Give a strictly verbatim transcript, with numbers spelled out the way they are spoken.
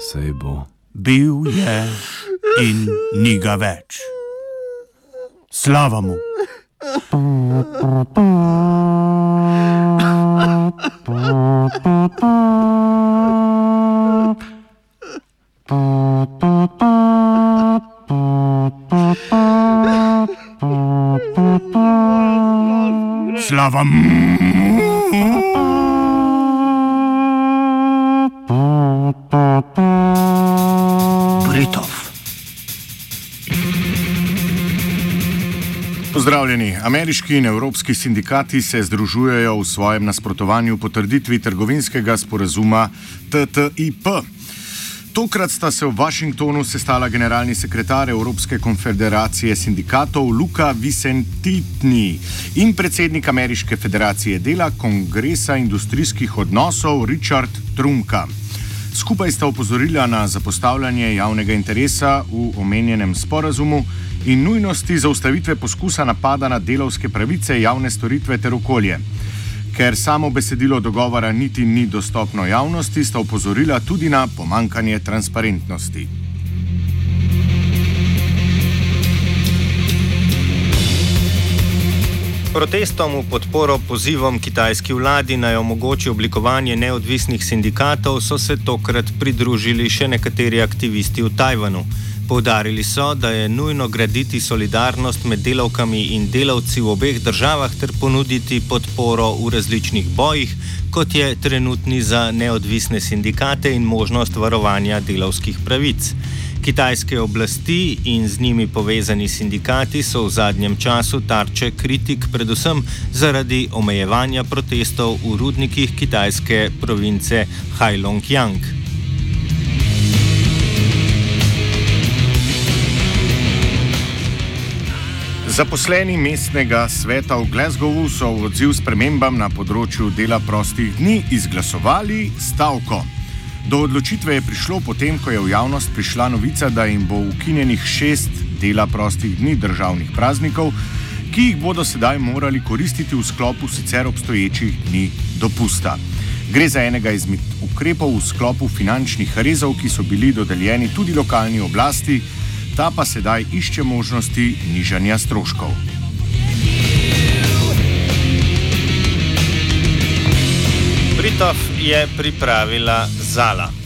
sej bo. Bil je in ni ga več. Slava mu. Slava mu. Britov. Pozdravljeni. Ameriški in evropski sindikati se združujejo v svojem nasprotovanju potrditvi trgovinskega sporazuma T T I P. Tokrat sta se v Washingtonu sestala generalni sekretar Evropske konfederacije sindikatov Luca Vicentini in predsednik Ameriške federacije dela Kongresa industrijskih odnosov Richard Trumka. Skupaj sta opozorila na zapostavljanje javnega interesa v omenjenem sporazumu in nujnosti zaustavitve poskusa napada na delavske pravice, javne storitve ter okolje. Ker samo besedilo dogovora niti ni dostopno javnosti, sta opozorila tudi na pomankanje transparentnosti. Protestom v podporo pozivom kitajski vladi naj omogoči oblikovanje neodvisnih sindikatov so se tokrat pridružili še nekateri aktivisti v Tajvanu. Poudarili so, da je nujno graditi solidarnost med delavkami in delavci v obeh državah ter ponuditi podporo v različnih bojih, kot je trenutni za neodvisne sindikate in možnost varovanja delavskih pravic. Kitajske oblasti in z njimi povezani sindikati so v zadnjem času tarče kritik predvsem zaradi omejevanja protestov v rudnikih kitajske province Heilongjiang. Zaposleni mestnega sveta v Glasgowu so v odziv spremembam na področju dela prostih dni izglasovali stavko. Do odločitve je prišlo potem, ko je v javnost prišla novica, da jim bo ukinjenih šest dela prostih dni državnih praznikov, ki jih bodo sedaj morali koristiti v sklopu sicer obstoječih dni dopusta. Gre za enega izmed ukrepov v sklopu finančnih rezov, ki so bili dodeljeni tudi lokalni oblasti, ta pa sedaj išče možnosti nižanja stroškov. Britov je pripravila Zala.